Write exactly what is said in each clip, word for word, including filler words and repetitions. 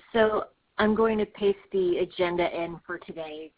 So I'm going to paste the agenda in for today.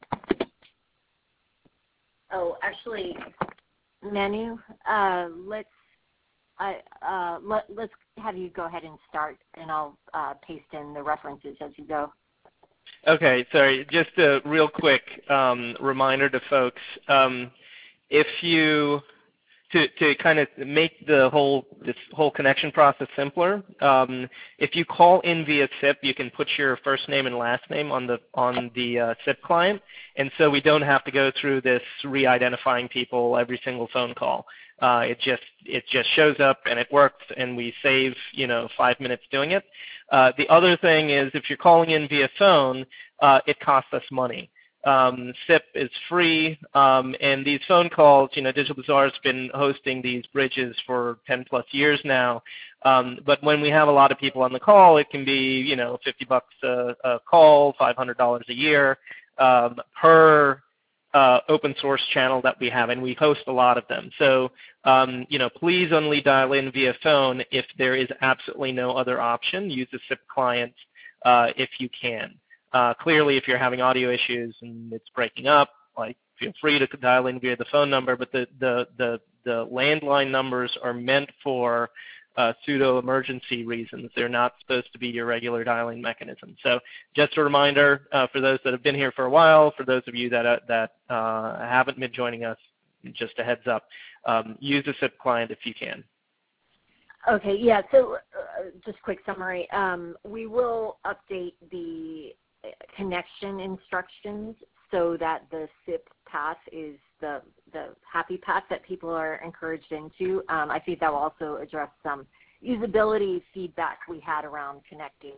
Oh, actually, Manu, uh, let's I, uh, let, let's have you go ahead and start, and I'll uh, paste in the references as you go. Okay, sorry. Just a real quick um, reminder to folks. Um, if you To, to kind of make the whole this whole connection process simpler, um, if you call in via S I P, you can put your first name and last name on the on the uh, S I P client, and so we don't have to go through this re-identifying people every single phone call. Uh, it just it just shows up and it works, and we save you know five minutes doing it. Uh, the other thing is if you're calling in via phone, uh, it costs us money. Um, S I P is free, um, and these phone calls, you know, Digital Bazaar has been hosting these bridges for ten plus years now. Um, but when we have a lot of people on the call, it can be, you know, fifty bucks a, a call, five hundred dollars a year um, per uh, open source channel that we have, and we host a lot of them. So, um, you know, please only dial in via phone if there is absolutely no other option. Use the S I P client uh, if you can. Uh, clearly, if you're having audio issues and it's breaking up, like feel free to dial in via the phone number. But the the the, the landline numbers are meant for uh, pseudo emergency reasons. They're not supposed to be your regular dialing mechanism. So just a reminder uh, for those that have been here for a while, for those of you that uh, that uh, haven't been joining us, just a heads up, um, use the S I P client if you can. Okay, yeah. So uh, just quick summary. Um, we will update the connection instructions so that the S I P path is the, the happy path that people are encouraged into. Um, I think that will also address some usability feedback we had around connecting.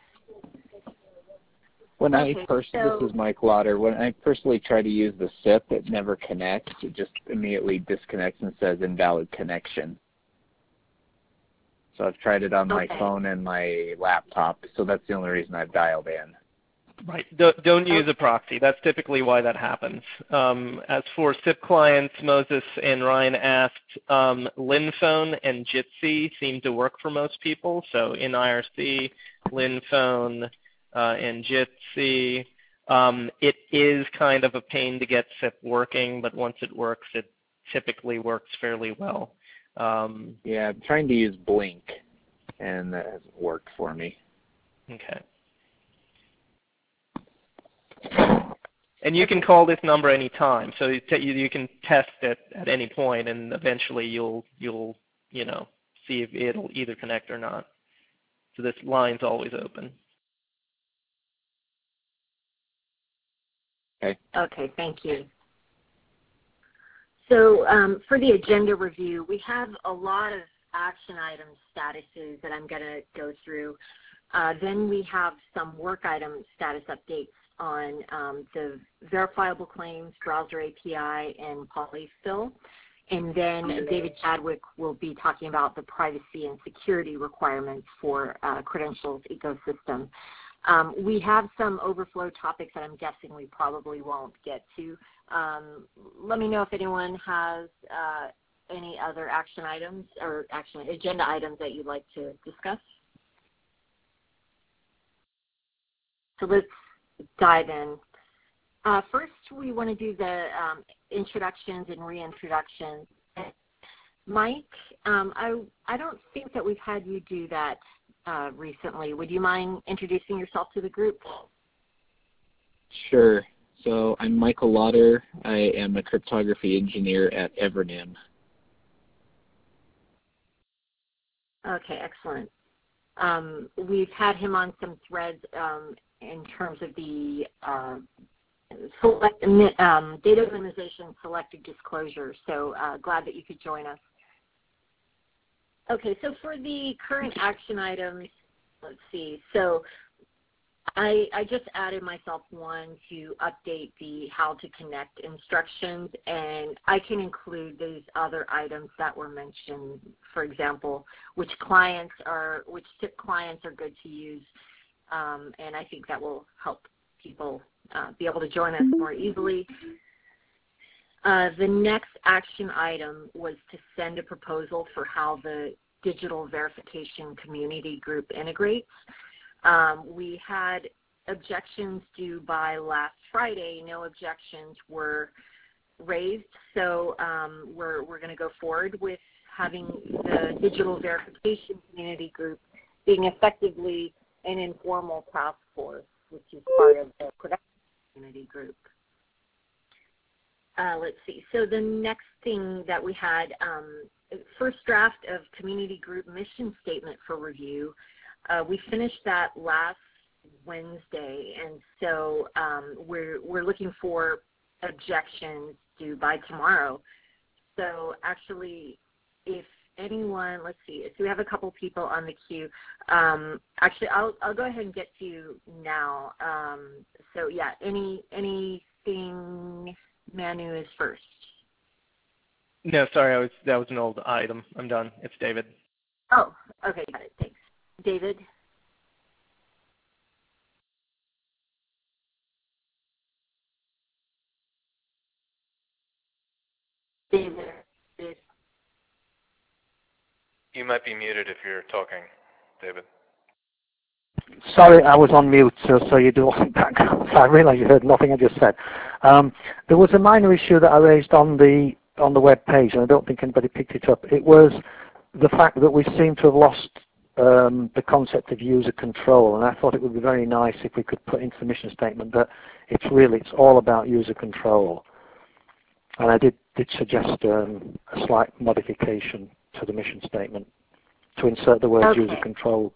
When okay, I first, so, this is Mike Lauder, when I personally try to use the S I P, it never connects. It just immediately disconnects and says invalid connection. So I've tried it on my okay. phone and my laptop, so that's the only reason I've dialed in. Right. Don't, don't use a proxy. That's typically why that happens. Um, as for S I P clients, Moses and Ryan asked, um, LinPhone and Jitsi seem to work for most people. So in I R C, LinPhone, uh, and Jitsi. Um, it is kind of a pain to get S I P working, but once it works, it typically works fairly well. Um, yeah, I'm trying to use Blink, and that hasn't worked for me. Okay. And you can call this number anytime, so you, t you can test it at any point, and eventually you'll you'll you know see if it'll either connect or not. So this line's always open. Okay. Okay, thank you. So um, for the agenda review, we have a lot of action item statuses that I'm going to go through. Uh, then we have some work item status updates on um, the verifiable claims, browser A P I, and polyfill. And then David Chadwick will be talking about the privacy and security requirements for uh, credentials ecosystem. Um, we have some overflow topics that I'm guessing we probably won't get to. Um, let me know if anyone has uh, any other action items or action agenda items that you'd like to discuss. So let's dive in. Uh, first, we want to do the um, introductions and reintroductions. Mike, um, I, I don't think that we've had you do that uh, recently. Would you mind introducing yourself to the group? Sure. So I'm Michael Lauder. I am a cryptography engineer at Evernym. Okay, excellent. Um, we've had him on some threads um, in terms of the uh, select, um, data minimization selected disclosure, so uh, glad that you could join us. Okay, so for the current action items, let's see. So I, I just added myself one to update the how to connect instructions, and I can include those other items that were mentioned. For example, which clients are, which S I P clients are good to use, um, and I think that will help people uh, be able to join us more easily. Uh, the next action item was to send a proposal for how the digital verification community group integrates. Um, we had objections due by last Friday. No objections were raised, so um, we're, we're going to go forward with having the digital verification community group being effectively an informal task force, which is part of the production community group. Uh, let's see. So the next thing that we had, um, first draft of community group mission statement for review. Uh, we finished that last Wednesday, and so um, we're we're looking for objections due by tomorrow. So actually, if anyone, let's see, so we have a couple people on the queue. Um, actually, I'll I'll go ahead and get to you now. Um, so yeah, any anything. Manu is first. No, sorry, I was that was an old item. I'm done. It's David. Oh, okay, got it. Thanks, David. David. You might be muted if you're talking, David. Sorry, I was on mute, so, so you do want background. I realize you heard nothing I just said. Um, there was a minor issue that I raised on the on the web page, and I don't think anybody picked it up. It was the fact that we seem to have lost um, the concept of user control, and I thought it would be very nice if we could put into the mission statement that it's really it's all about user control. And I did did suggest um, a slight modification to the mission statement to insert the word okay. user control.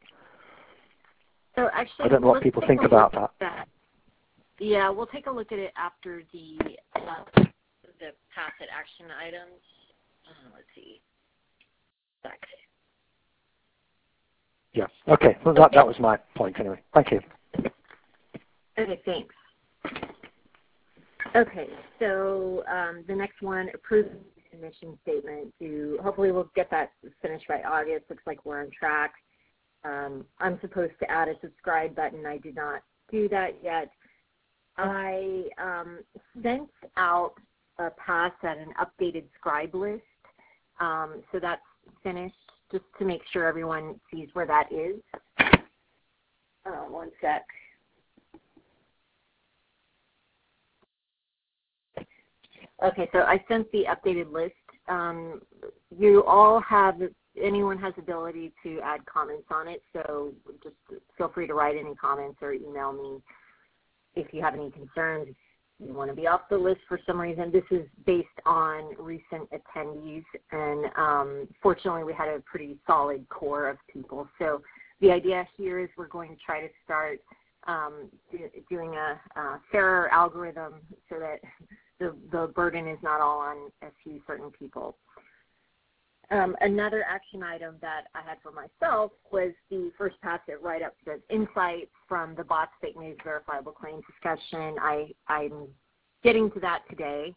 So actually, I don't know what people think about that. that. Yeah, we'll take a look at it after the uh, the pass it action items. Uh, let's see. Back. Yeah. Okay. Well, that okay. that was my point anyway. Thank you. Okay. Thanks. Okay. So um, the next one, approve the mission statement. To hopefully we'll get that finished by August. Looks like we're on track. Um, I'm supposed to add a subscribe button. I did not do that yet. I um, sent out a pass at an updated scribe list, um, so that's finished, just to make sure everyone sees where that is. Uh, one sec. Okay, so I sent the updated list. Um, you all have Anyone has ability to add comments on it, so just feel free to write any comments or email me if you have any concerns. If you want to be off the list for some reason. This is based on recent attendees, and um, fortunately we had a pretty solid core of people. So the idea here is we're going to try to start um, do, doing a, a fairer algorithm so that the, the burden is not all on a few certain people. Um, another action item that I had for myself was the first pass it write-up says insights from the bots, fake news, verifiable claims discussion. I, I'm getting to that today.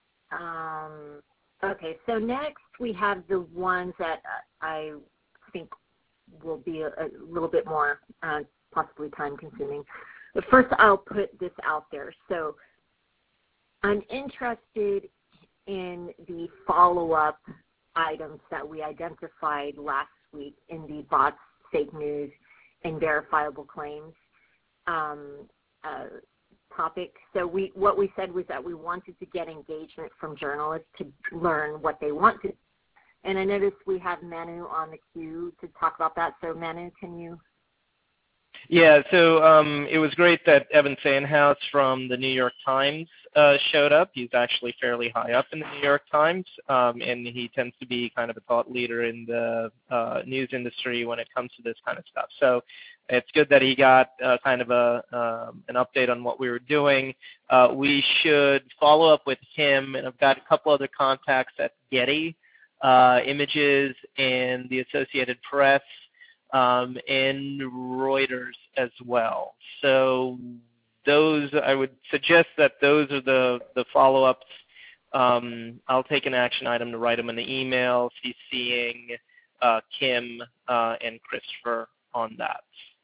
Um, okay, so next we have the ones that I think will be a, a little bit more uh, possibly time-consuming. But first I'll put this out there. So I'm interested in the follow-up items that we identified last week in the bots, fake news, and verifiable claims um, uh, topic. So we, what we said was that we wanted to get engagement from journalists to learn what they want to. And I noticed we have Manu on the queue to talk about that. So Manu, can you? Yeah, so um, it was great that Evan Sandhaus from the New York Times uh, showed up. He's actually fairly high up in the New York Times, um, and he tends to be kind of a thought leader in the uh, news industry when it comes to this kind of stuff. So it's good that he got uh, kind of a um, an update on what we were doing. Uh, we should follow up with him, and I've got a couple other contacts at Getty uh, Images and the Associated Press. Um, and Reuters as well. So those, I would suggest that those are the, the follow-ups. Um, I'll take an action item to write them in the email, CCing uh, Kim uh, and Christopher on that.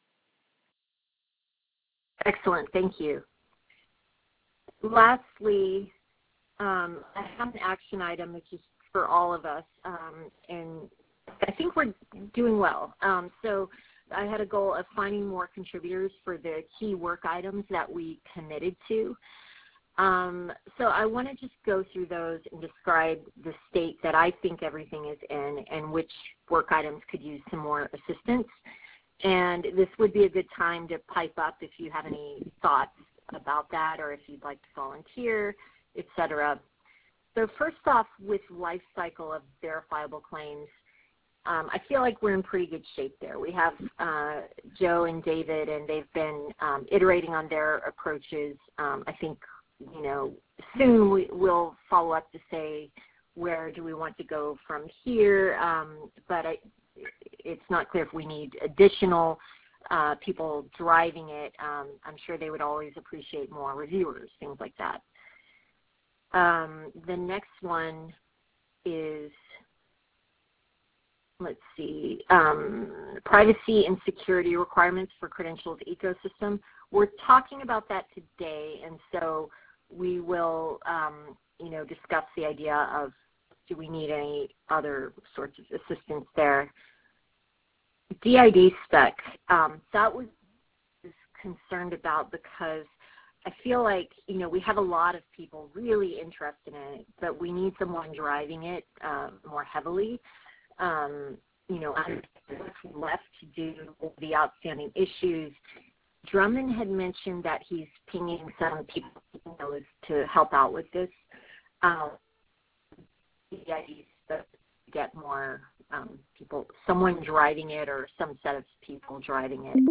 Excellent, thank you. Lastly, um, I have an action item which is for all of us, um, and I think we're doing well. Um, so I had a goal of finding more contributors for the key work items that we committed to. Um, so I want to just go through those and describe the state that I think everything is in and which work items could use some more assistance. And this would be a good time to pipe up if you have any thoughts about that or if you'd like to volunteer, et cetera. So first off, with life cycle of verifiable claims, um, I feel like we're in pretty good shape there. We have uh, Joe and David, and they've been um, iterating on their approaches. Um, I think, you know, soon we, we'll follow up to say where do we want to go from here, um, but I, it's not clear if we need additional uh, people driving it. Um, I'm sure they would always appreciate more reviewers, things like that. Um, the next one is, let's see, um, privacy and security requirements for credentials ecosystem. We're talking about that today, and so we will, um, you know, discuss the idea of do we need any other sorts of assistance there. D I D spec, um, that was concerned about because I feel like, you know, we have a lot of people really interested in it, but we need someone driving it uh, more heavily. Um, you know, what's left to do with the outstanding issues. Drummond had mentioned that he's pinging some people he knows to help out with this. Um, D I D spec to get more um, people, someone driving it or some set of people driving it.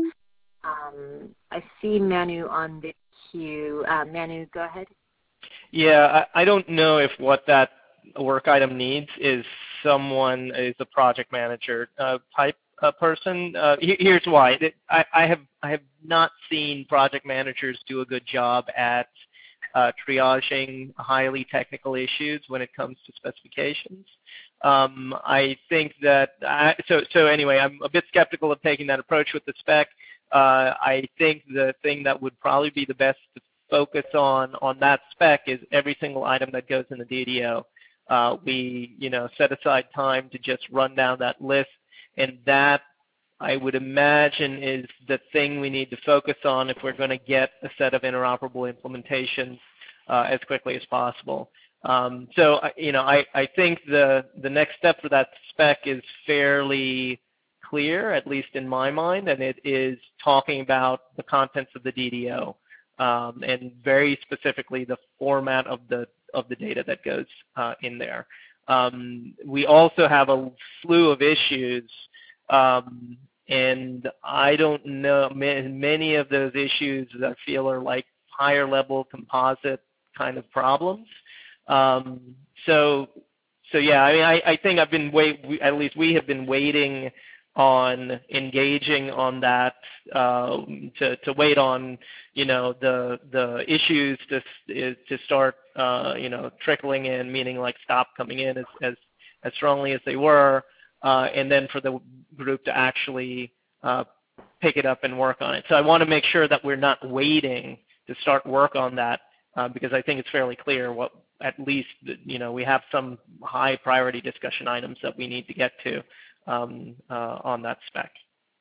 Um, I see Manu on the queue. Uh, Manu, go ahead. Yeah, I, I don't know if what that work item needs is someone is a project manager uh, type uh, person. Uh, here's why. I, I have I have not seen project managers do a good job at uh, triaging highly technical issues when it comes to specifications. Um, I think that I, so. So anyway, I'm a bit skeptical of taking that approach with the spec. Uh, I think the thing that would probably be the best to focus on on that spec is every single item that goes in the D D O. Uh, we, you know, set aside time to just run down that list, and that I would imagine is the thing we need to focus on if we're going to get a set of interoperable implementations uh, as quickly as possible. Um, so, you know, I, I think the the next step for that spec is fairly clear, at least in my mind, and it is talking about the contents of the D D O um, and very specifically the format of the of the data that goes uh, in there. Um, we also have a slew of issues, um, and I don't know, many of those issues I feel are like higher level composite kind of problems. Um, so, so yeah, I mean, I, I think I've been wait, we, at least we have been waiting on engaging on that uh, to to wait on you know the the issues to to start uh, you know trickling in, meaning like stop coming in as as, as strongly as they were, uh, and then for the group to actually uh, pick it up and work on it. So I want to make sure that we're not waiting to start work on that uh, because I think it's fairly clear what at least you know we have some high priority discussion items that we need to get to. Um, uh, on that spec.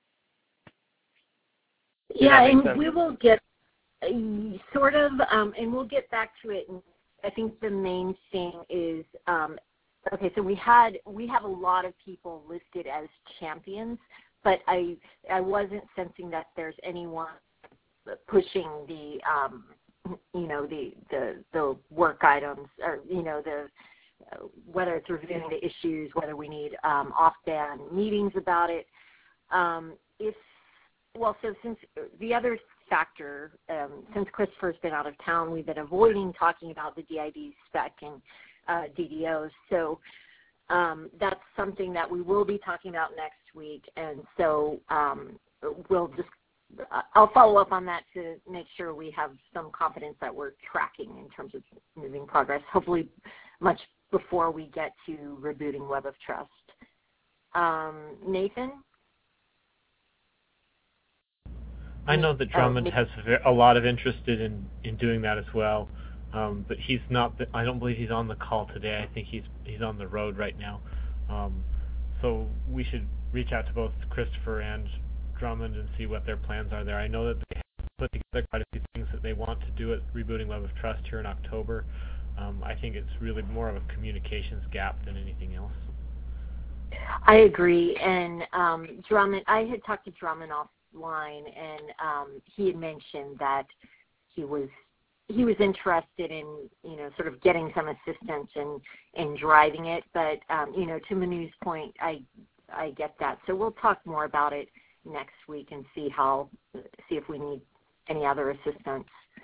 Does yeah, and we will get uh, sort of, um, and we'll get back to it. And I think the main thing is, um, okay, so we had we have a lot of people listed as champions, but I I wasn't sensing that there's anyone pushing the um, you know the the the work items or you know the. Whether it's reviewing the issues, whether we need um, off-band meetings about it. Um, if well, so since the other factor, um, since Christopher's been out of town, we've been avoiding talking about the D I D spec and uh, D D Os. So um, that's something that we will be talking about next week, and so um, we'll just I'll follow up on that to make sure we have some confidence that we're tracking in terms of moving progress. Hopefully, much before we get to rebooting Web of Trust. Um, Nathan? I know that Drummond oh, has a lot of interest in, in doing that as well, um, but he's not. The, I don't believe he's on the call today. I think he's he's on the road right now. Um, so we should reach out to both Christopher and Drummond and see what their plans are there. I know that they have put together quite a few things that they want to do at Rebooting Web of Trust here in October. Um, I think it's really more of a communications gap than anything else. I agree, and um, Drummond, I had talked to Drummond offline, and um, he had mentioned that he was he was interested in, you know, sort of getting some assistance in, in driving it, but, um, you know, to Manu's point, I I get that. So we'll talk more about it next week and see how, see if we need any other assistance.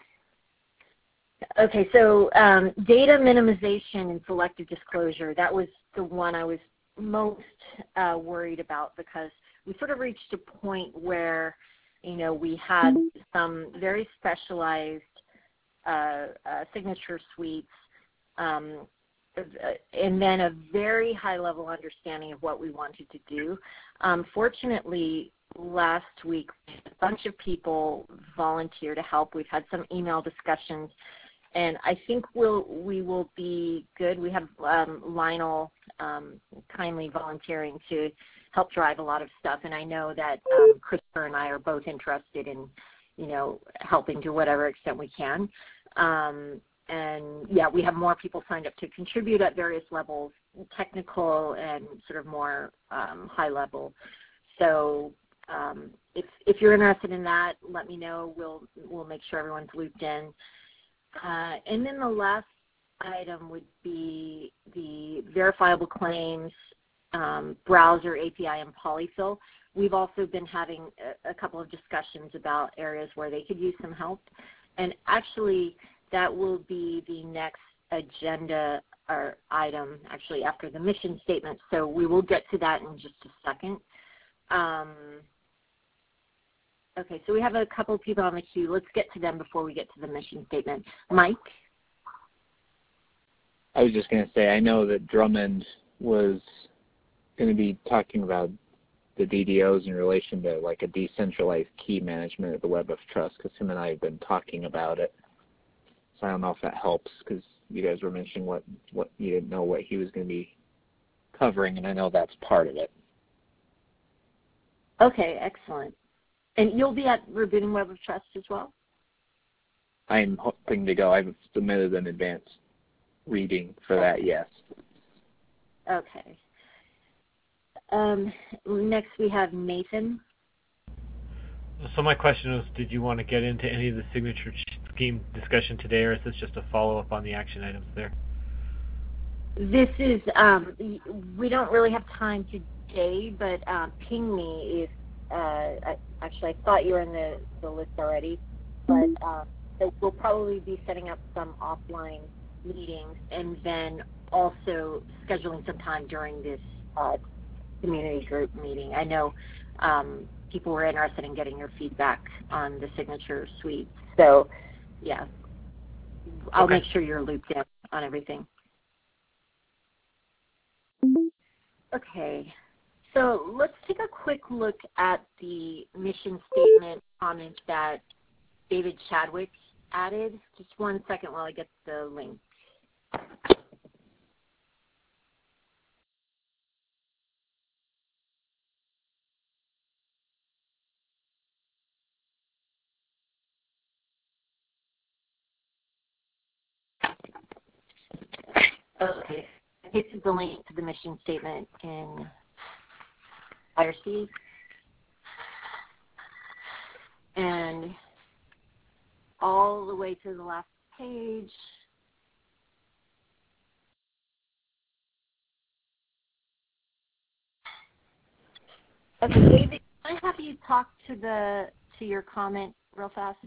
Okay, so um, data minimization and selective disclosure, that was the one I was most uh, worried about, because we sort of reached a point where, you know, we had some very specialized uh, uh, signature suites, um, and then a very high-level understanding of what we wanted to do. Um, fortunately, last week, a bunch of people volunteered to help. We've had some email discussions, and I think we'll, we will be good. We have um, Lionel um, kindly volunteering to help drive a lot of stuff, and I know that um, Christopher and I are both interested in, you know, helping to whatever extent we can. Um, and, yeah, we have more people signed up to contribute at various levels, technical and sort of more um, high level. So um, if, if you're interested in that, let me know. We'll, we'll make sure everyone's looped in. Uh, and then the last item would be the verifiable claims, um, browser A P I, and polyfill. We've also been having a, a couple of discussions about areas where they could use some help. And actually, that will be the next agenda or item, actually, after the mission statement. So we will get to that in just a second. Um, okay, so we have a couple of people on the queue. Let's get to them before we get to the mission statement. Mike? I was just going to say, I know that Drummond was going to be talking about the D D Os in relation to like a decentralized key management of the Web of Trust, because him and I have been talking about it. So I don't know if that helps, because you guys were mentioning what, what you didn't know what he was going to be covering, and I know that's part of it. Okay, excellent. And you'll be at Rebooting Web of Trust as well? I'm hoping to go. I've submitted an advance reading for that, yes. Okay. Um, next we have Nathan. So my question was, did you want to get into any of the signature scheme discussion today, or is this just a follow-up on the action items there? This is, um, we don't really have time today, but uh, ping me if, uh, I, actually I thought you were in the, the list already, but uh, we'll probably be setting up some offline meetings and then also scheduling some time during this uh, community group meeting. I know um, people were interested in getting your feedback on the signature suite. So, yeah, I'll okay. make sure you're looped in on everything. Okay, so let's take a quick look at the mission statement comment that David Chadwick added. Just one second while I get the link. Okay, this is the link to the mission statement in I R C. And all the way to the last page, okay, David, can I have you talk to the to your comment real fast?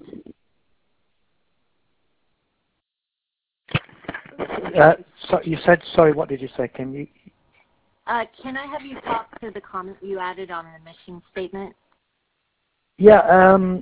Uh, so you said, sorry, what did you say, Kim? You, Uh, can I have you talk to the comment you added on the mission statement? yeah, um,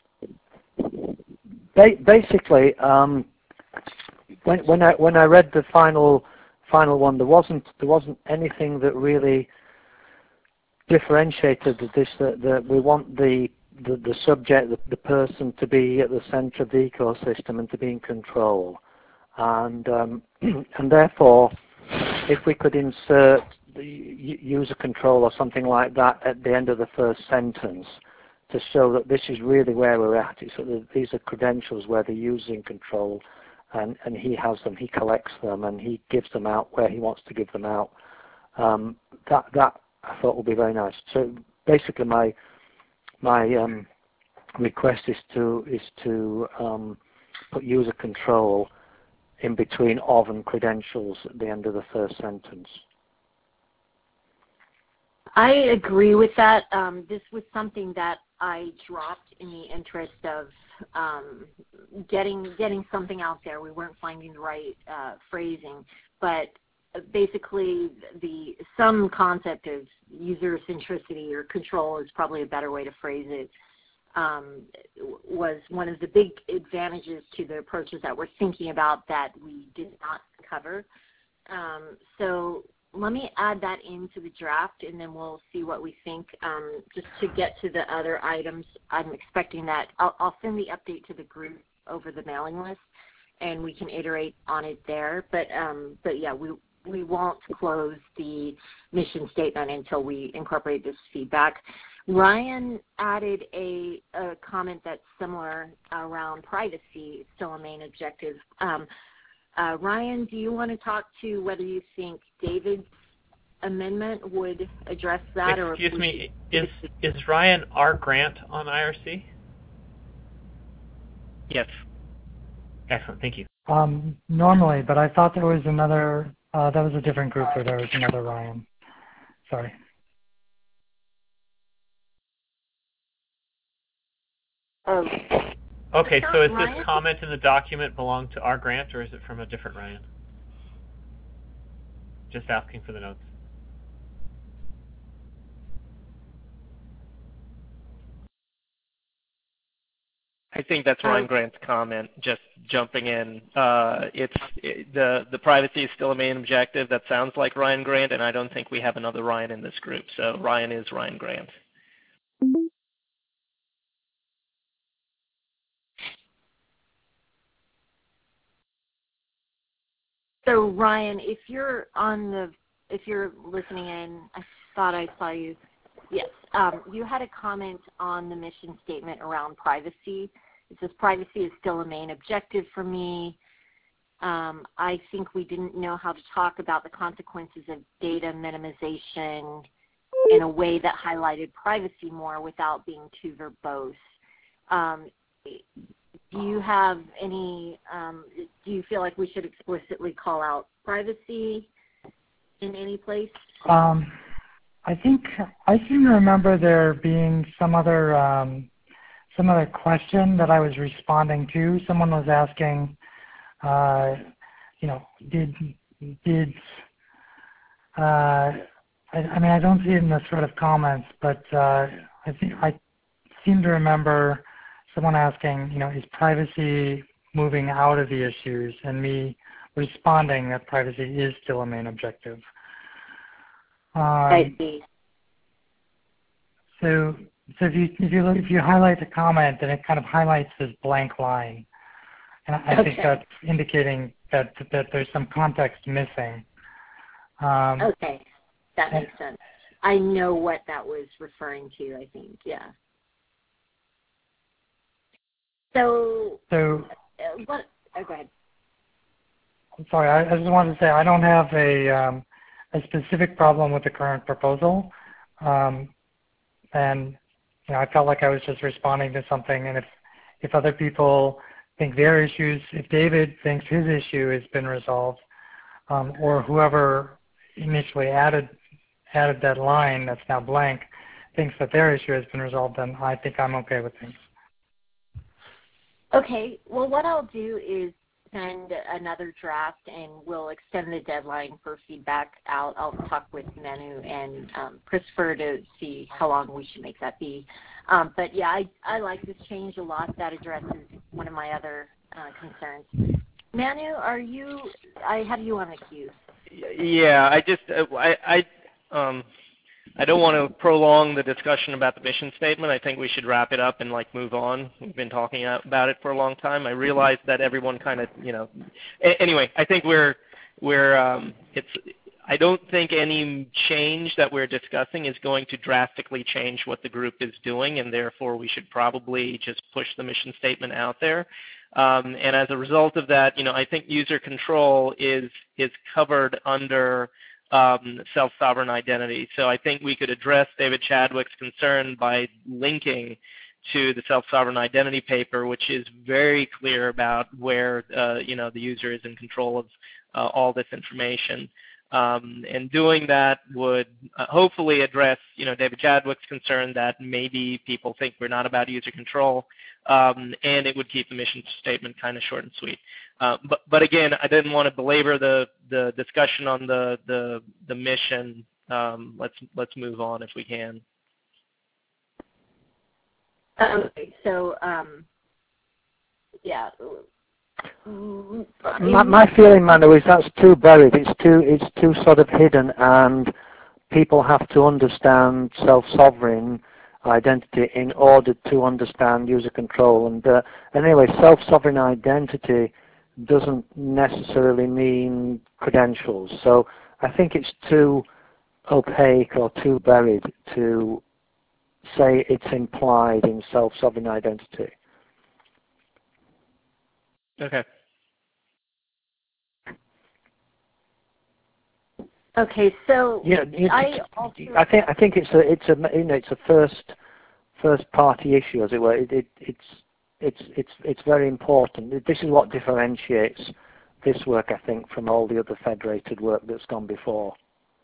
ba basically, um, when when I when I read the final final one, there wasn't there wasn't anything that really differentiated this. That, that we want the the, the subject, the, the person, to be at the center of the ecosystem and to be in control. And um, and therefore, if we could insert the user control or something like that at the end of the first sentence, to show that this is really where we're at. It's that these are credentials where the user's in control, and, and he has them, he collects them, and he gives them out where he wants to give them out. Um, that that I thought would be very nice. So basically, my my um, request is to is to um, put user control in between of and credentials at the end of the first sentence. I agree with that. Um, this was something that I dropped in the interest of um, getting getting something out there. We weren't finding the right uh, phrasing, but basically the some concept of user centricity or control is probably a better way to phrase it. Um, was one of the big advantages to the approaches that we're thinking about that we did not cover. Um, so let me add that into the draft, and then we'll see what we think. Um, just to get to the other items, I'm expecting that I'll, I'll send the update to the group over the mailing list, and we can iterate on it there. But um, but yeah, we we won't close the mission statement until we incorporate this feedback. Ryan added a, a comment that's similar around privacy, still a main objective. Um, uh, Ryan, do you want to talk to whether you think David's amendment would address that? Excuse or me, is, is Ryan R. Grant on I R C? Yes. Excellent, thank you. Um, normally, but I thought there was another, uh, that was a different group where there was another Ryan. Sorry. Um, okay, so is Ryan? this comment in the document belong to R. Grant, or is it from a different Ryan? Just asking for the notes. I think that's Ryan Grant's comment, just jumping in. Uh, it's it, the the privacy is still a main objective. That sounds like Ryan Grant, and I don't think we have another Ryan in this group. So Ryan is Ryan Grant. So Ryan, if you're on the, if you're listening in, I thought I saw you. Yes, um, you had a comment on the mission statement around privacy. It says privacy is still a main objective for me. Um, I think we didn't know how to talk about the consequences of data minimization in a way that highlighted privacy more without being too verbose. Um, do you have any, um, do you feel like we should explicitly call out privacy in any place? Um, I think, I seem to remember there being some other, um, some other question that I was responding to. Someone was asking, uh, you know, did, did, uh, I, I mean, I don't see it in the sort of comments, but uh, I think I seem to remember someone asking, you know, is privacy moving out of the issues, and me responding that privacy is still a main objective. Um, I see. So, so if you if you look, if you highlight the comment, then it kind of highlights this blank line, and I Okay. think that's indicating that that there's some context missing. Um, Okay, that makes sense. I know what that was referring to, I think, yeah. So, so, uh, what, oh, go ahead. I'm sorry, I, I just wanted to say I don't have a um, a specific problem with the current proposal, um, and you know, I felt like I was just responding to something. And if if other people think their issues, if David thinks his issue has been resolved, um, or whoever initially added added that line that's now blank thinks that their issue has been resolved, then I think I'm okay with things. Okay, well, what I'll do is send another draft, and we'll extend the deadline for feedback out. I'll talk with Manu and um, Christopher to see how long we should make that be. Um, but yeah, I, I like this change a lot. That addresses one of my other uh, concerns. Manu, are you, I have you on the queue. Yeah, I just, uh, I, I, um, I don't want to prolong the discussion about the mission statement. I think we should wrap it up and like move on. We've been talking about it for a long time. I realize that everyone kind of, you know, a- anyway, I think we're, we're, um, it's, I don't think any change that we're discussing is going to drastically change what the group is doing, and therefore we should probably just push the mission statement out there. Um, and as a result of that, you know, I think user control is is covered under um, self-sovereign identity. So I think we could address David Chadwick's concern by linking to the self-sovereign identity paper, which is very clear about where uh, you know, the user is in control of uh, all this information. Um, and doing that would uh, hopefully address, you know, David Chadwick's concern that maybe people think we're not about user control, um, and it would keep the mission statement kind of short and sweet. Uh, but, but again, I didn't want to belabor the, the discussion on the, the, the mission. Um, let's, let's move on if we can. Okay, so, um, yeah. My, my feeling, Manu, is that's too buried. It's too, it's too sort of hidden, and people have to understand self-sovereign identity in order to understand user control. And uh, anyway, self-sovereign identity doesn't necessarily mean credentials. So I think it's too opaque or too buried to say it's implied in self-sovereign identity. Okay. Okay, so yeah, I also I think I think it's a it's a you know it's a first first party issue, as it were. It, it, it's it's it's it's very important. This is what differentiates this work, I think, from all the other federated work that's gone before.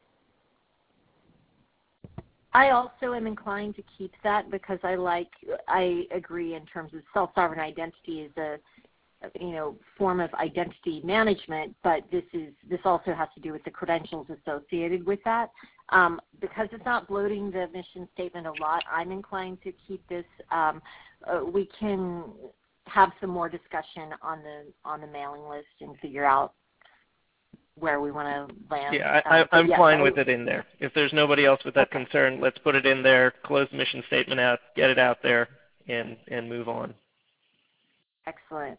I also am inclined to keep that because I like I agree in terms of self-sovereign identity is a you know, form of identity management, but this is this also has to do with the credentials associated with that. Um, because it's not bloating the mission statement a lot, I'm inclined to keep this. Um, uh, we can have some more discussion on the on the mailing list and figure out where we want to land. Yeah, I, um, I'm yes, fine I, with it in there. If there's nobody else with that okay. concern, let's put it in there, close the mission statement out, get it out there, and, and move on. Excellent.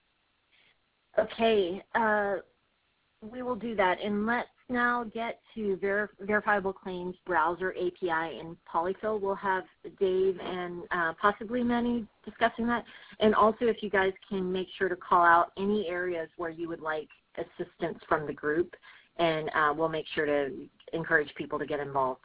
Okay, uh, we will do that. And let's now get to ver verifiable claims, browser A P I, and polyfill. We'll have Dave and uh, possibly Manny discussing that. And also, if you guys can make sure to call out any areas where you would like assistance from the group, and uh, we'll make sure to encourage people to get involved.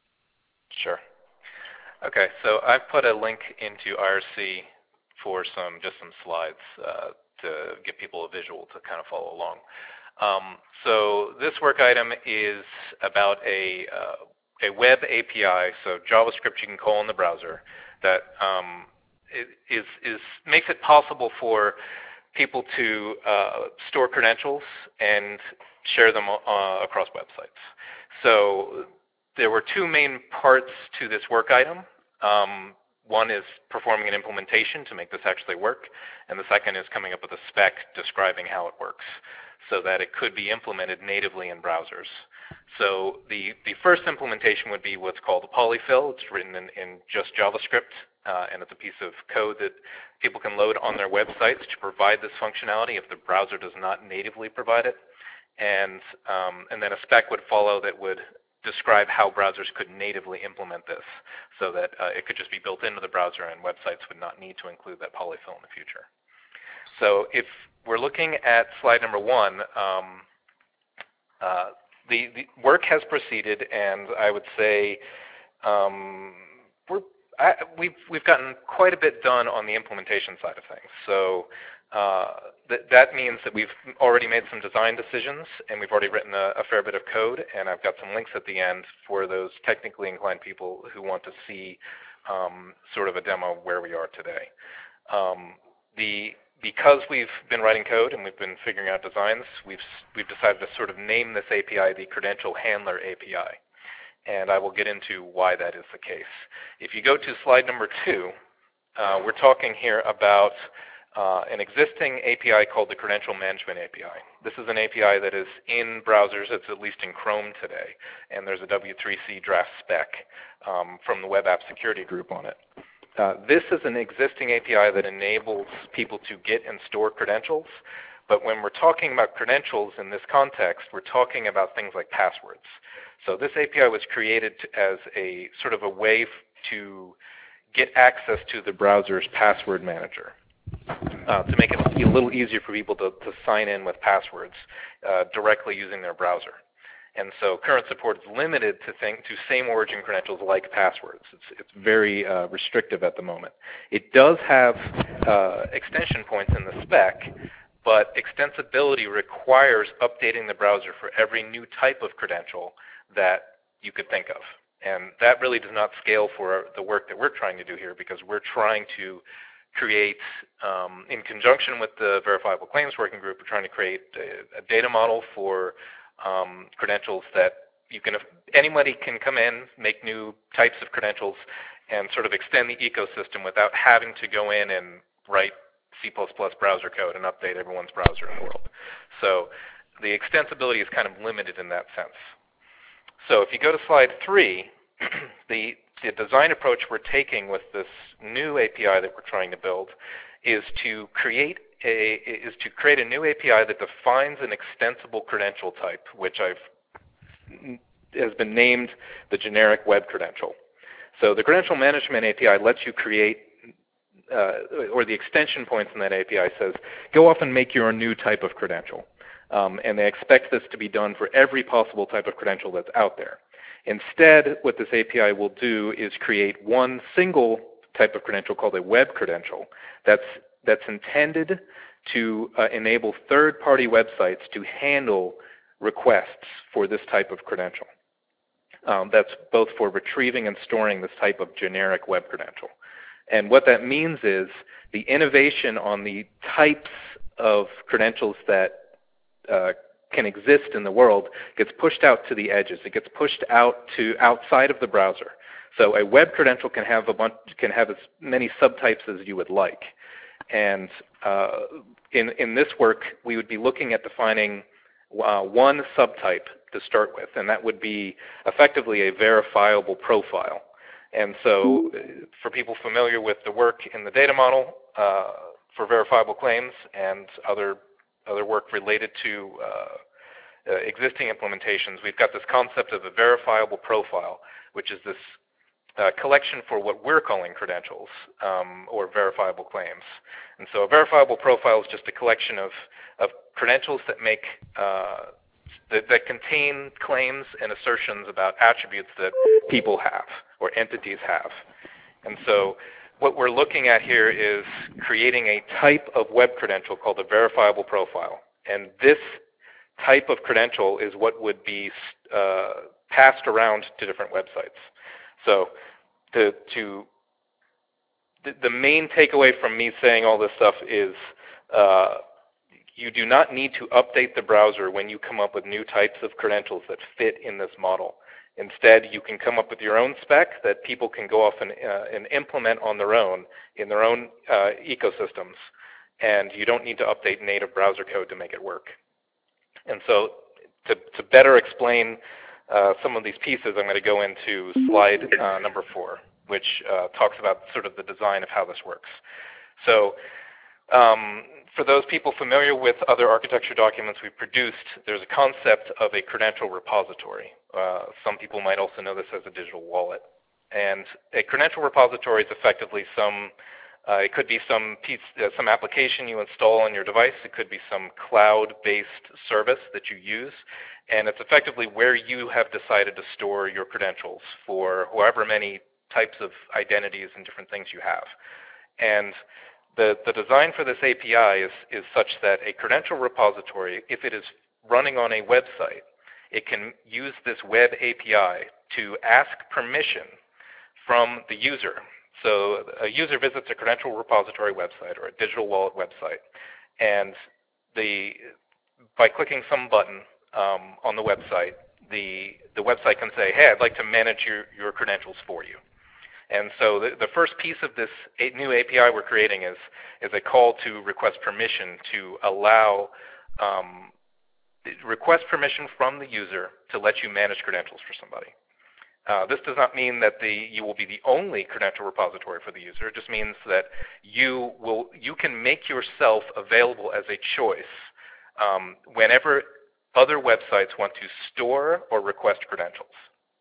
Sure. Okay, so I've put a link into I R C for some just some slides uh, to give people a visual to kind of follow along. Um, so this work item is about a, uh, a web A P I, so JavaScript you can call in the browser, that um, is, is, makes it possible for people to uh, store credentials and share them uh, across websites. So there were two main parts to this work item. Um, One is performing an implementation to make this actually work, and the second is coming up with a spec describing how it works so that it could be implemented natively in browsers. So the, the first implementation would be what's called a polyfill. It's written in, in just JavaScript, uh, and it's a piece of code that people can load on their websites to provide this functionality if the browser does not natively provide it. And, um, and then a spec would follow that would describe how browsers could natively implement this so that uh, it could just be built into the browser and websites would not need to include that polyfill in the future. So if we're looking at slide number one, um, uh, the, the work has proceeded, and I would say um, we're, I, we've, we've gotten quite a bit done on the implementation side of things. So Uh, th that means that we've already made some design decisions, and we've already written a, a fair bit of code, and I've got some links at the end for those technically inclined people who want to see um, sort of a demo of where we are today. Um, the, because we've been writing code and we've been figuring out designs, we've, we've decided to sort of name this A P I the Credential Handler A P I, and I will get into why that is the case. If you go to slide number two, uh, we're talking here about Uh, an existing A P I called the Credential Management A P I. This is an A P I that is in browsers. It's at least in Chrome today, and there's a W three C draft spec um, from the Web App Security Group on it. Uh, this is an existing A P I that enables people to get and store credentials But when we're talking about credentials in this context, we're talking about things like passwords. So this A P I was created as a sort of a way to get access to the browser's password manager, uh, to make it a little easier for people to, to sign in with passwords uh, directly using their browser. And so current support is limited to, think, to same origin credentials like passwords. It's, it's very uh, restrictive at the moment. It does have uh, extension points in the spec, but extensibility requires updating the browser for every new type of credential that you could think of. And that really does not scale for the work that we're trying to do here, because we're trying to create, um, in conjunction with the Verifiable Claims Working Group, we're trying to create a, a data model for um, credentials that you can, anybody can come in, make new types of credentials, and sort of extend the ecosystem without having to go in and write C plus plus browser code and update everyone's browser in the world. So the extensibility is kind of limited in that sense. So if you go to slide three, the, the design approach we're taking with this new A P I that we're trying to build is to create a, is to create a new A P I that defines an extensible credential type, which I've, has been named the generic web credential. So the credential management A P I lets you create, uh, or the extension points in that A P I says, go off and make your new type of credential. Um, and they expect this to be done for every possible type of credential that's out there. Instead, what this A P I will do is create one single type of credential called a web credential that's, that's intended to uh, enable third-party websites to handle requests for this type of credential. Um, that's both for retrieving and storing this type of generic web credential. And what that means is the innovation on the types of credentials that Uh, can exist in the world gets pushed out to the edges. It gets pushed out to outside of the browser. So a web credential can have a bunch, can have as many subtypes as you would like. And uh, in in this work, we would be looking at defining uh, one subtype to start with, and that would be effectively a verifiable profile. And so, for people familiar with the work in the data model uh, for verifiable claims and other other work related to uh, uh, existing implementations, we've got this concept of a verifiable profile, which is this uh, collection for what we're calling credentials, um, or verifiable claims. And so a verifiable profile is just a collection of, of credentials that make uh, that, that contain claims and assertions about attributes that people have or entities have. And so what we're looking at here is creating a type of web credential called a verifiable profile. And this type of credential is what would be uh, passed around to different websites. So to, to the, the main takeaway from me saying all this stuff is uh, you do not need to update the browser when you come up with new types of credentials that fit in this model. Instead, you can come up with your own spec that people can go off and, uh, and implement on their own in their own uh, ecosystems, and you don't need to update native browser code to make it work. And so to, to better explain uh, some of these pieces, I'm going to go into slide uh, number four, which uh, talks about sort of the design of how this works. So um, for those people familiar with other architecture documents we've produced, there's a concept of a credential repository. Uh, some people might also know this as a digital wallet. And a credential repository is effectively some, uh, it could be some piece, uh, some application you install on your device. It could be some cloud-based service that you use. And it's effectively where you have decided to store your credentials for however many types of identities and different things you have. And the, the design for this A P I is, is such that a credential repository, if it is running on a website, it can use this web A P I to ask permission from the user. So a user visits a credential repository website or a digital wallet website, and the, by clicking some button um, on the website, the, the website can say, hey, I'd like to manage your, your credentials for you. And so the, the first piece of this new A P I we're creating is, is a call to request permission to allow um, request permission from the user to let you manage credentials for somebody. Uh, this does not mean that the, you will be the only credential repository for the user. It just means that you, will, you can make yourself available as a choice um, whenever other websites want to store or request credentials.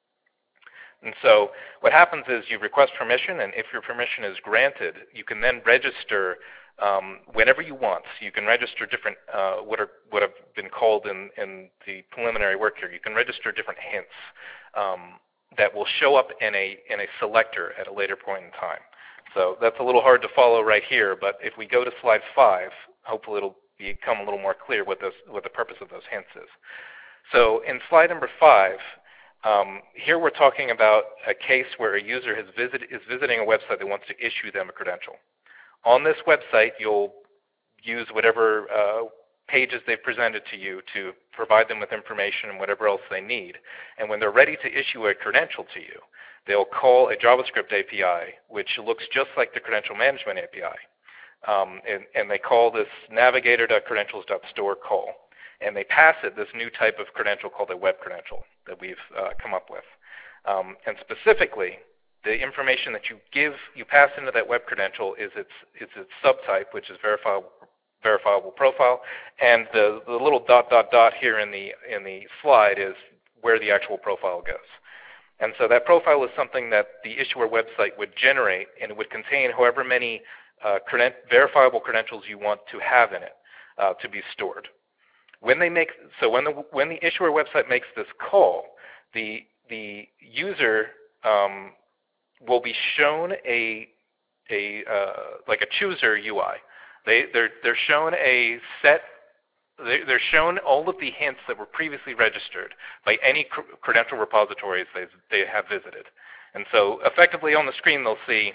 And so what happens is you request permission, and if your permission is granted, you can then register um, whenever you want. So you can register different, uh, what are what have been called in, in the preliminary work here, you can register different hints um, that will show up in a, in a selector at a later point in time. So that's a little hard to follow right here, but if we go to slide five, hopefully it'll become a little more clear what, this, what the purpose of those hints is. So in slide number five, um, here we're talking about a case where a user has visit, is visiting a website that wants to issue them a credential. On this website, you'll use whatever uh, pages they've presented to you to provide them with information and whatever else they need. And when they're ready to issue a credential to you, they'll call a JavaScript A P I, which looks just like the credential management A P I. Um, and, and they call this navigator.credentials.store call. And they pass it this new type of credential called a web credential that we've uh, come up with. Um, and specifically, the information that you give, you pass into that web credential is its, is its subtype, which is verifiable, verifiable profile. And the, the little dot, dot, dot here in the, in the slide is where the actual profile goes. And so that profile is something that the issuer website would generate, and it would contain however many uh, creden- verifiable credentials you want to have in it uh, to be stored. When they make, so when the, when the issuer website makes this call, the, the user um, will be shown a, a uh, like a chooser U I. They, they're, they're shown a set, they, they're shown all of the hints that were previously registered by any cr credential repositories they, they have visited. And so effectively on the screen they'll see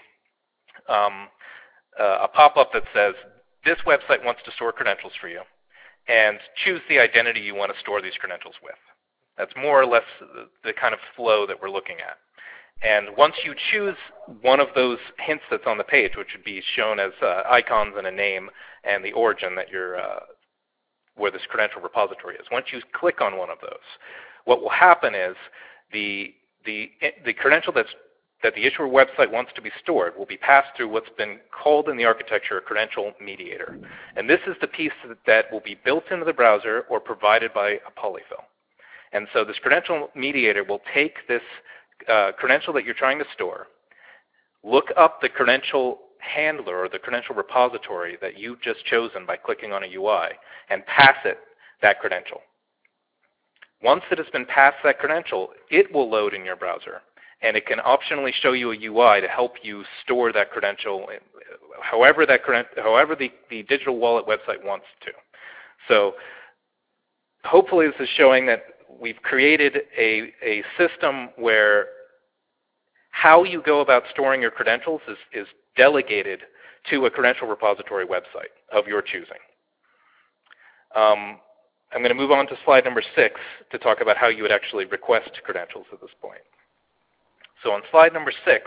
um, uh, a pop-up that says, this website wants to store credentials for you, and choose the identity you want to store these credentials with. That's more or less the, the kind of flow that we're looking at. And once you choose one of those hints that's on the page, which would be shown as uh, icons and a name and the origin that you're, uh, where this credential repository is, once you click on one of those, what will happen is the, the, the credential that's, that the issuer website wants to be stored will be passed through what's been called in the architecture a credential mediator. And this is the piece that will be built into the browser or provided by a polyfill. And so this credential mediator will take this uh, credential that you're trying to store, look up the credential handler or the credential repository that you've just chosen by clicking on a U I, and pass it that credential. Once it has been passed that credential, it will load in your browser, and it can optionally show you a U I to help you store that credential however, that, however the, the digital wallet website wants to. So hopefully this is showing that we've created a, a system where how you go about storing your credentials is, is delegated to a credential repository website of your choosing. Um, I'm going to move on to slide number six to talk about how you would actually request credentials at this point. So on slide number six,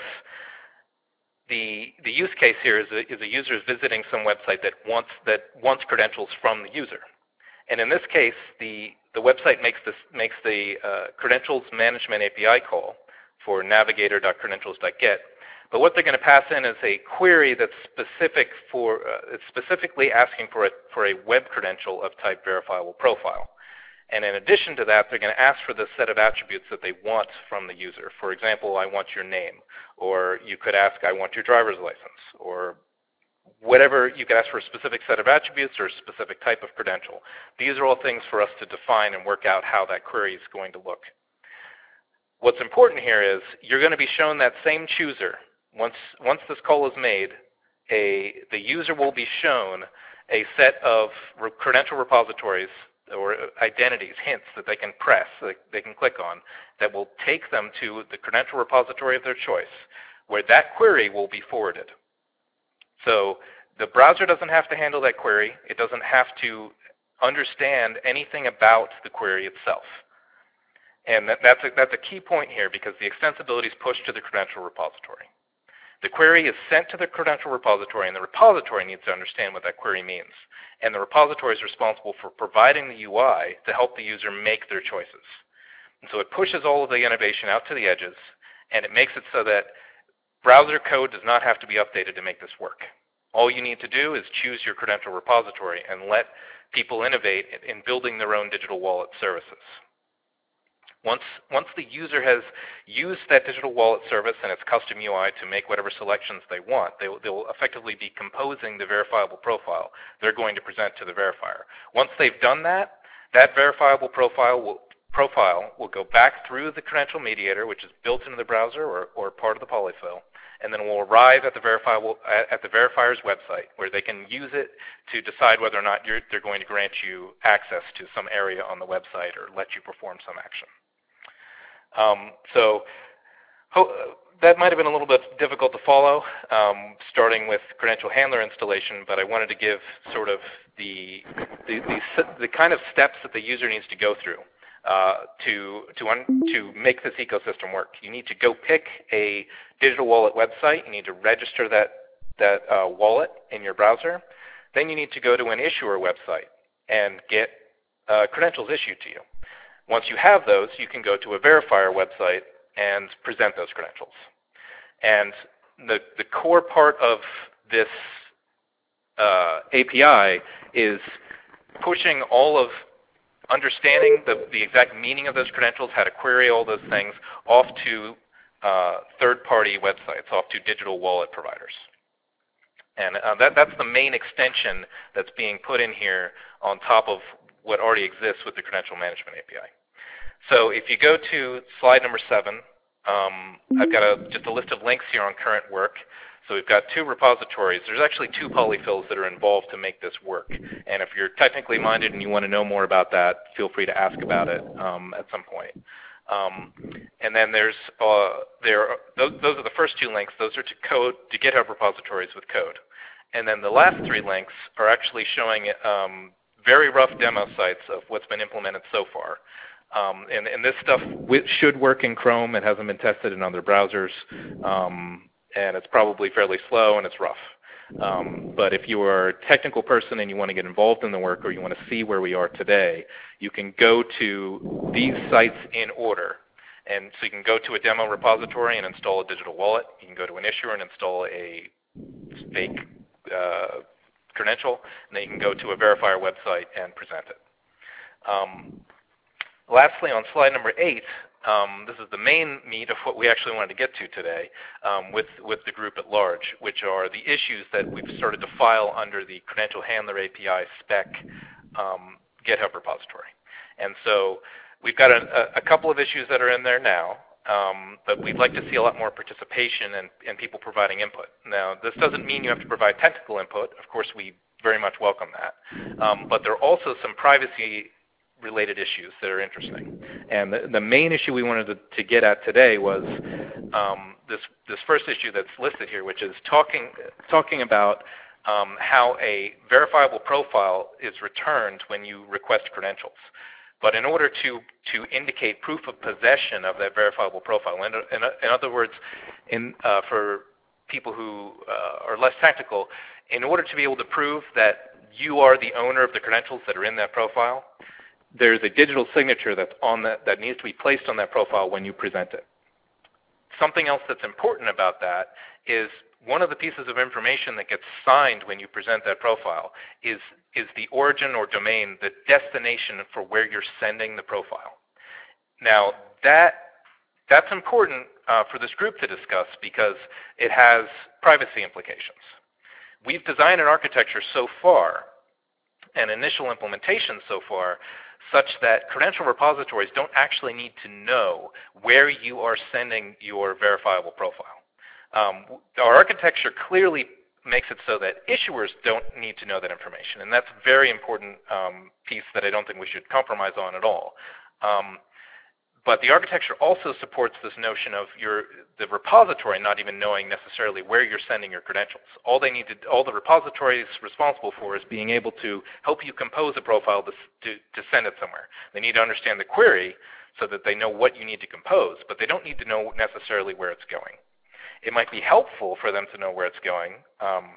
the, the use case here is a, is a user is visiting some website that wants, that wants credentials from the user. And in this case, the, the website makes, this, makes the uh, credentials management A P I call for navigator.credentials.get. But what they're going to pass in is a query that's specific for, uh, it's specifically asking for a, for a web credential of type verifiable profile. And in addition to that, they're going to ask for the set of attributes that they want from the user. For example, I want your name, or you could ask, I want your driver's license, or whatever. You could ask for a specific set of attributes or a specific type of credential. These are all things for us to define and work out how that query is going to look. What's important here is you're going to be shown that same chooser. Once, once this call is made, a, the user will be shown a set of re credential repositories or identities, hints that they can press, that they can click on, that will take them to the credential repository of their choice, where that query will be forwarded. So the browser doesn't have to handle that query. It doesn't have to understand anything about the query itself. And that, that's, a, that's a key point here, because the extensibility is pushed to the credential repository. The query is sent to the credential repository, and the repository needs to understand what that query means. And the repository is responsible for providing the U I to help the user make their choices. And so it pushes all of the innovation out to the edges, and it makes it so that browser code does not have to be updated to make this work. All you need to do is choose your credential repository and let people innovate in building their own digital wallet services. Once, once the user has used that digital wallet service and its custom U I to make whatever selections they want, they, they will effectively be composing the verifiable profile they're going to present to the verifier. Once they've done that, that verifiable profile will, profile will go back through the credential mediator, which is built into the browser or, or part of the polyfill, and then will arrive at the verifiable at, at the verifier's website, where they can use it to decide whether or not you're, they're going to grant you access to some area on the website or let you perform some action. Um, so that might have been a little bit difficult to follow, um, starting with credential handler installation, but I wanted to give sort of the, the, the, the kind of steps that the user needs to go through uh, to, to, un, to make this ecosystem work. You need to go pick a digital wallet website. You need to register that, that uh, wallet in your browser. Then you need to go to an issuer website and get uh, credentials issued to you. Once you have those, you can go to a verifier website and present those credentials. And the, the core part of this uh, A P I is pushing all of understanding the, the exact meaning of those credentials, how to query all those things, off to uh, third-party websites, off to digital wallet providers. And uh, that, that's the main extension that's being put in here on top of what already exists with the credential management A P I. So if you go to slide number seven, um, I've got a, just a list of links here on current work. So we've got two repositories. There's actually two polyfills that are involved to make this work. And if you're technically minded and you want to know more about that, feel free to ask about it um, at some point. Um, and then there's uh, there those, those are the first two links. Those are to code to GitHub repositories with code. And then the last three links are actually showing um, very rough demo sites of what's been implemented so far. Um, and, and this stuff should work in Chrome. It hasn't been tested in other browsers. Um, and it's probably fairly slow and it's rough. Um, but if you are a technical person and you want to get involved in the work or you want to see where we are today, you can go to these sites in order. And so you can go to a demo repository and install a digital wallet. You can go to an issuer and install a fake uh, credential. And then you can go to a verifier website and present it. Um, lastly, on slide number eight, Um, this is the main meat of what we actually wanted to get to today um, with, with the group at large, which are the issues that we've started to file under the Credential Handler A P I spec um, GitHub repository. And so we've got a, a couple of issues that are in there now, um, but we'd like to see a lot more participation and, and people providing input. Now, this doesn't mean you have to provide technical input. Of course, we very much welcome that. Um, but there are also some privacy related issues that are interesting. And the, the main issue we wanted to, to get at today was um, this, this first issue that's listed here, which is talking, talking about um, how a verifiable profile is returned when you request credentials. But in order to, to indicate proof of possession of that verifiable profile, in, in, in other words, in, uh, for people who uh, are less technical, in order to be able to prove that you are the owner of the credentials that are in that profile, there's a digital signature that's on that, that needs to be placed on that profile when you present it. Something else that's important about that is one of the pieces of information that gets signed when you present that profile is, is the origin or domain, the destination for where you're sending the profile. Now, that, that's important uh, for this group to discuss because it has privacy implications. We've designed an architecture so far, and initial implementation so far, such that credential repositories don't actually need to know where you are sending your verifiable profile. Um, our architecture clearly makes it so that issuers don't need to know that information, and that's a very important um, piece that I don't think we should compromise on at all. Um, but the architecture also supports this notion of your, the repository not even knowing necessarily where you're sending your credentials. All they need to, all the repository is responsible for is being able to help you compose a profile to, to, to send it somewhere. They need to understand the query so that they know what you need to compose, but they don't need to know necessarily where it's going. It might be helpful for them to know where it's going, um,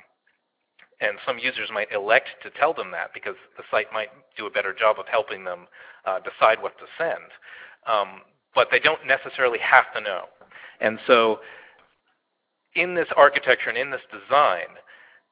and some users might elect to tell them that because the site might do a better job of helping them uh, decide what to send. Um, but they don't necessarily have to know. And so in this architecture and in this design,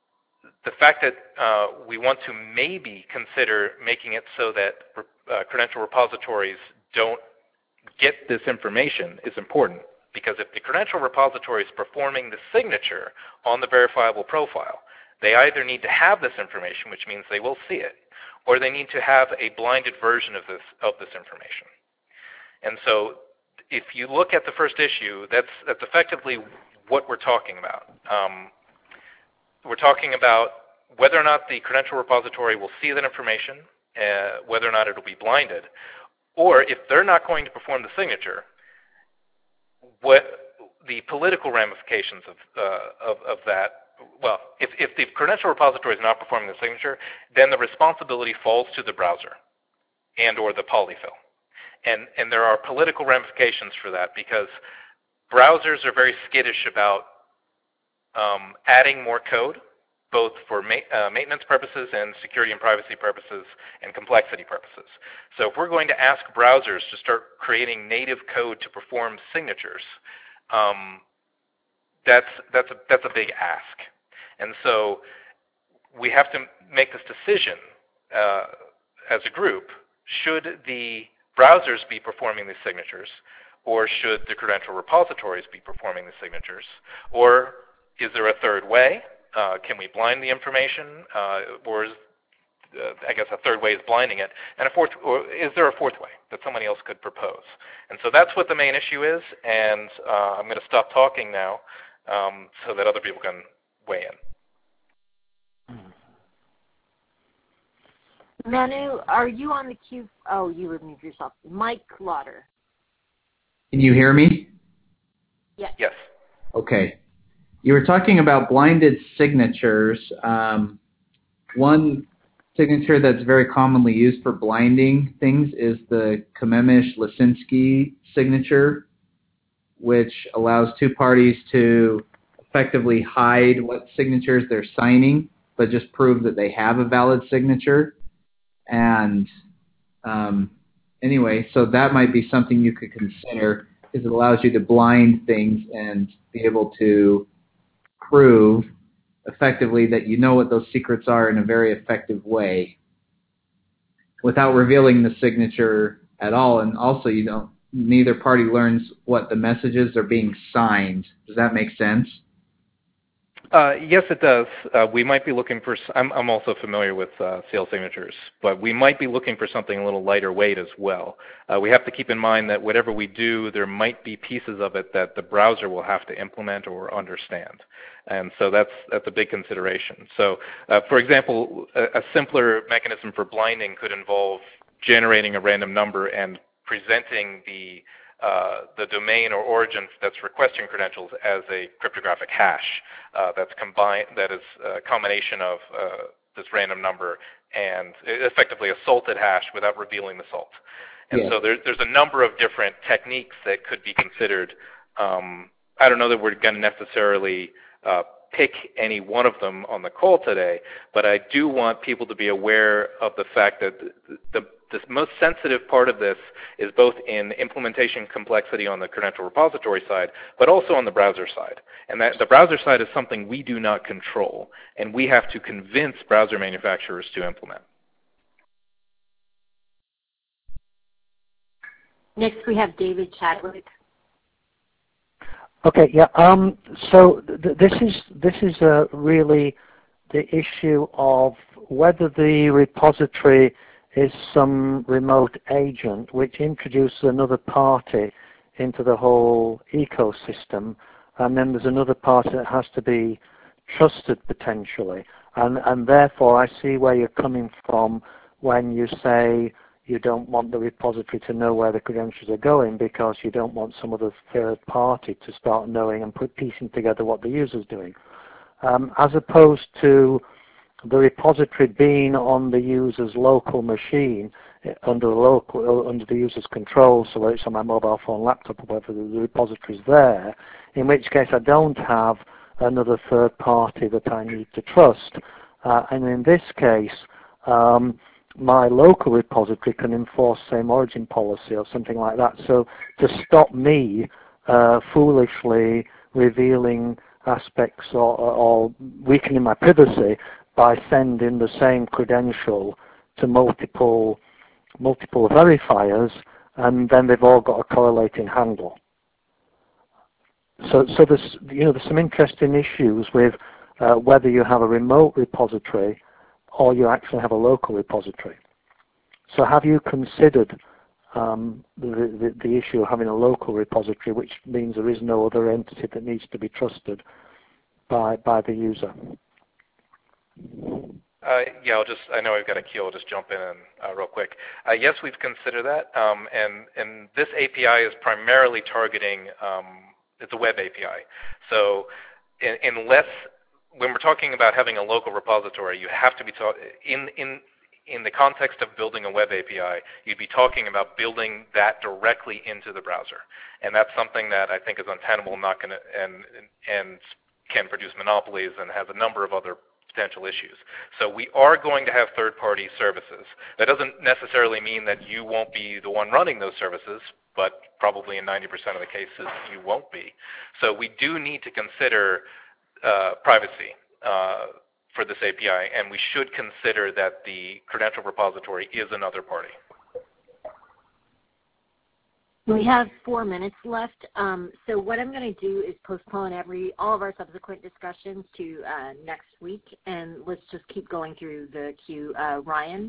the fact that uh, we want to maybe consider making it so that uh, credential repositories don't get this information is important, because if the credential repository is performing the signature on the verifiable profile, they either need to have this information, which means they will see it, or they need to have a blinded version of this of this information. And so if you look at the first issue, that's, that's effectively what we're talking about. Um, we're talking about whether or not the credential repository will see that information, uh, whether or not it will be blinded, or if they're not going to perform the signature, what the political ramifications of, uh, of, of that. Well, if, if the credential repository is not performing the signature, then the responsibility falls to the browser and or the polyfill. And, and there are political ramifications for that, because browsers are very skittish about um, adding more code, both for ma uh, maintenance purposes and security and privacy purposes and complexity purposes. So if we're going to ask browsers to start creating native code to perform signatures, um, that's, that's, a, that's a big ask. And so we have to make this decision uh, as a group. Should the browsers be performing these signatures, or should the credential repositories be performing the signatures? Or is there a third way? Uh, can we blind the information? Uh, or is, uh, I guess a third way is blinding it. And a fourth, or is there a fourth way that somebody else could propose? And so that's what the main issue is. And uh, I'm going to stop talking now um, so that other people can weigh in. Manu, are you on the queue? Oh, you removed yourself. Mike Lauder. Can you hear me? Yes. Yes. Okay. You were talking about blinded signatures. Um, one signature that's very commonly used for blinding things is the Khmelish-Lisinski signature, which allows two parties to effectively hide what signatures they're signing, but just prove that they have a valid signature. And um, anyway, so that might be something you could consider, because it allows you to blind things and be able to prove effectively that you know what those secrets are in a very effective way without revealing the signature at all. And also, you don't, neither party learns what the messages are being signed. Does that make sense? Uh, yes, it does. Uh, we might be looking for, I'm, I'm also familiar with uh, seal signatures, but we might be looking for something a little lighter weight as well. Uh, we have to keep in mind that whatever we do, there might be pieces of it that the browser will have to implement or understand. And so that's, that's a big consideration. So, uh, for example, a, a simpler mechanism for blinding could involve generating a random number and presenting the Uh, the domain or origin that's requesting credentials as a cryptographic hash uh, that's combined, that is a combination of uh, this random number and effectively a salted hash without revealing the salt. And yeah. so there, there's a number of different techniques that could be considered. Um, I don't know that we're going to necessarily uh, pick any one of them on the call today, but I do want people to be aware of the fact that the, the The most sensitive part of this is both in implementation complexity on the credential repository side, but also on the browser side. And that the browser side is something we do not control, and we have to convince browser manufacturers to implement. Next, we have David Chadwick. Okay, yeah. Um, so th this is this is uh, really the issue of whether the repository is some remote agent which introduces another party into the whole ecosystem, and then there's another party that has to be trusted potentially. And, and therefore I see where you're coming from when you say you don't want the repository to know where the credentials are going, because you don't want some other third party to start knowing and put piecing together what the user's doing. Um, as opposed to the repository being on the user's local machine, under the local, under the user's control, so whether it's on my mobile phone, laptop, or whether the repository is there, in which case I don't have another third party that I need to trust. Uh, and in this case, um, my local repository can enforce same origin policy or something like that. So to stop me uh, foolishly revealing aspects or, or weakening my privacy by sending the same credential to multiple multiple verifiers, and then they've all got a correlating handle. So, so there's, you know, there's some interesting issues with uh, whether you have a remote repository or you actually have a local repository. So have you considered um, the, the, the issue of having a local repository, which means there is no other entity that needs to be trusted by, by the user? Uh, yeah, I'll just, I know I've got a queue, I'll just jump in and, uh, real quick. Uh, yes, we've considered that, um, and, and this A P I is primarily targeting, um, it's a web A P I. So in, unless, when we're talking about having a local repository, you have to be, ta in, in, in the context of building a web A P I, you'd be talking about building that directly into the browser. And that's something that I think is untenable, not gonna, and, and can produce monopolies and has a number of other potential issues. So we are going to have third-party services. That doesn't necessarily mean that you won't be the one running those services, but probably in ninety percent of the cases you won't be. So we do need to consider uh, privacy uh, for this A P I, and we should consider that the credential repository is another party. We have four minutes left, um, so what I'm going to do is postpone every all of our subsequent discussions to uh, next week, and let's just keep going through the queue. Uh, Ryan?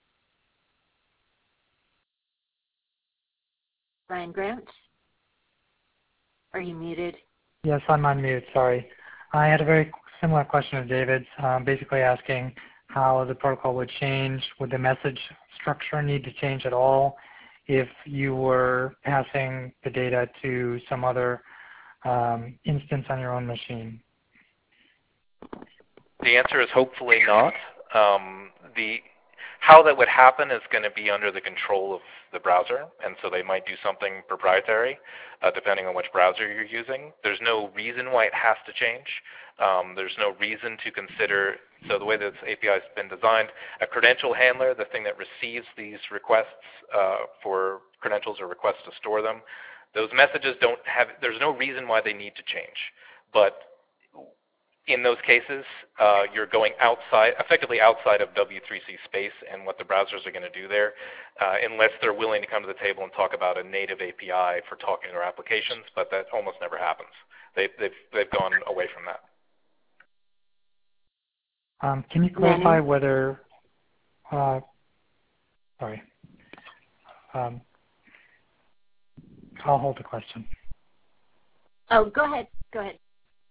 Ryan Grant? Are you muted? Yes, I'm on mute, sorry. I had a very similar question to David's, um, basically asking how the protocol would change. Would the message structure need to change at all if you were passing the data to some other um, instance on your own machine? The answer is hopefully not. Um, the, how that would happen is going to be under the control of the browser, and so they might do something proprietary uh, depending on which browser you're using. There's no reason why it has to change. Um, there's no reason to consider, so the way this A P I has been designed, a credential handler, the thing that receives these requests uh, for credentials or requests to store them, those messages don't have, there's no reason why they need to change. But in those cases, uh, you're going outside, effectively outside of W three C space and what the browsers are going to do there, uh, unless they're willing to come to the table and talk about a native A P I for talking to their applications, but that almost never happens. They, they've, they've gone away from that. Um, can you clarify whether, uh, sorry, um, I'll hold the question. Oh, go ahead, go ahead.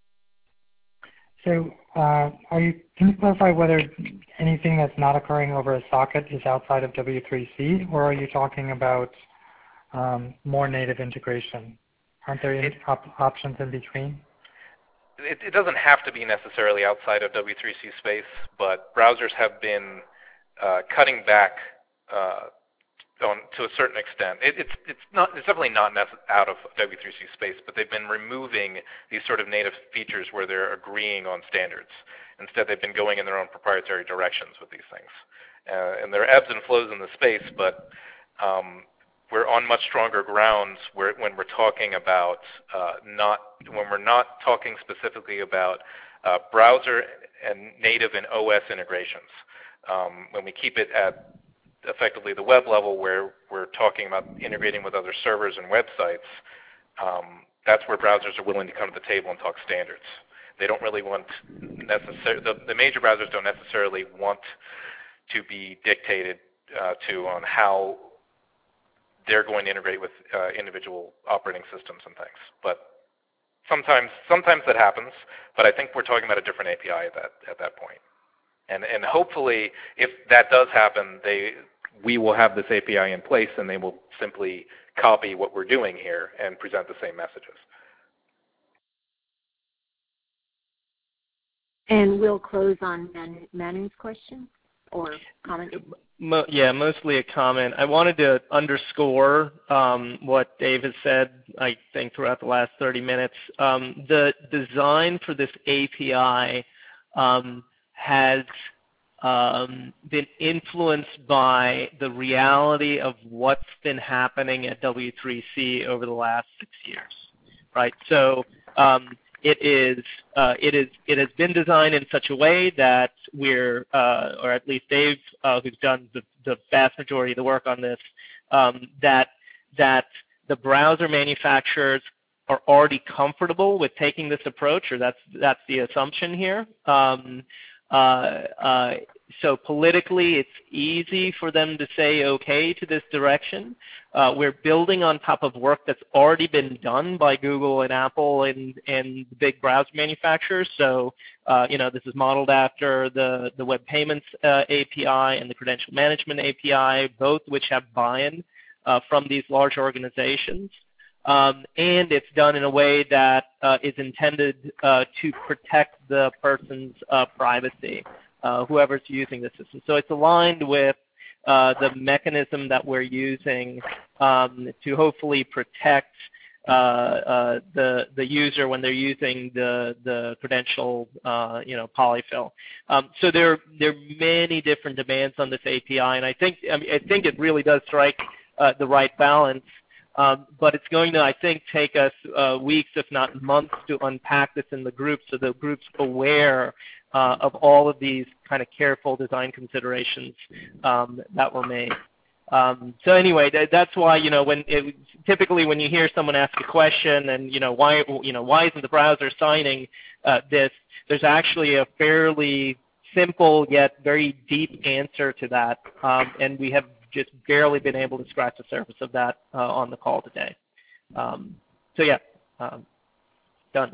So uh, are you, can you clarify whether anything that's not occurring over a socket is outside of W three C, or are you talking about um, more native integration? Aren't there it, op options in between? It, it doesn't have to be necessarily outside of W three C space, but browsers have been uh, cutting back uh, on, to a certain extent. It, it's, it's, not, it's definitely not out of W three C space, but they've been removing these sort of native features where they're agreeing on standards. Instead, they've been going in their own proprietary directions with these things. Uh, and there are ebbs and flows in the space, but um, we're on much stronger grounds where, when we're talking about uh, not, when we're not talking specifically about uh, browser and native and O S integrations. Um, when we keep it at effectively the web level where we're talking about integrating with other servers and websites, um, that's where browsers are willing to come to the table and talk standards. They don't really want necessarily, the, the major browsers don't necessarily want to be dictated uh, to on how they're going to integrate with uh, individual operating systems and things. But sometimes, sometimes that happens, but I think we're talking about a different A P I at that, at that point. And, and hopefully, if that does happen, they, we will have this A P I in place and they will simply copy what we're doing here and present the same messages. And we'll close on Manu, Manu's question or comment? Mo yeah, mostly a comment. I wanted to underscore um, what Dave has said, I think, throughout the last thirty minutes. Um, the design for this A P I um, has um, been influenced by the reality of what's been happening at W three C over the last six years, right? So um, it is uh, it is it has been designed in such a way that we're, uh, or at least Dave, uh, who's done the, the vast majority of the work on this, um, that that the browser manufacturers are already comfortable with taking this approach, or that's that's the assumption here. Um, uh, uh, so politically, it's easy for them to say okay to this direction. Uh, we're building on top of work that's already been done by Google and Apple and and the big browser manufacturers. So uh, you know, this is modeled after the the Web Payments uh, A P I and the Credential Management A P I, both which have buy-in uh, from these large organizations. Um, and it's done in a way that uh, is intended uh, to protect the person's uh, privacy, uh, whoever's using the system. So it's aligned with uh, the mechanism that we're using um, to hopefully protect uh, uh, the the user when they're using the the credential, uh, you know, polyfill. Um, so there there are many different demands on this A P I, and I think I, mean, I think it really does strike uh, the right balance. Um, but it's going to, I think, take us uh, weeks, if not months, to unpack this in the group so the group's aware uh, of all of these kind of careful design considerations um, that were made. Um, so anyway, th that's why, you know, when it, typically when you hear someone ask a question and, you know, why, you know, why isn't the browser signing uh, this, there's actually a fairly simple yet very deep answer to that, um, and we have just barely been able to scratch the surface of that uh, on the call today. Um, so yeah, um, done.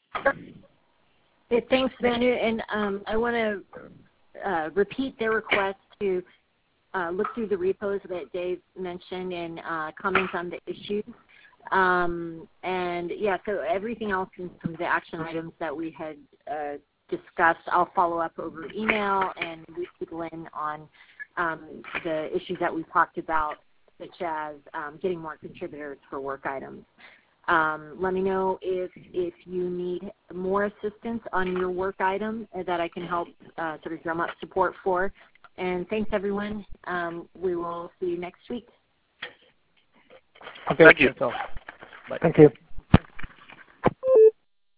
Yeah, thanks, Manu. And um, I want to uh, repeat their request to uh, look through the repos that Dave mentioned and uh, comment on the issues. Um, and yeah, so everything else in some of the action items that we had uh, discussed, I'll follow up over email and loop people in on Um, the issues that we talked about, such as um, getting more contributors for work items. Um, let me know if, if you need more assistance on your work item that I can help uh, sort of drum up support for. And thanks, everyone. Um, we will see you next week. Okay. Thank you. Thank you.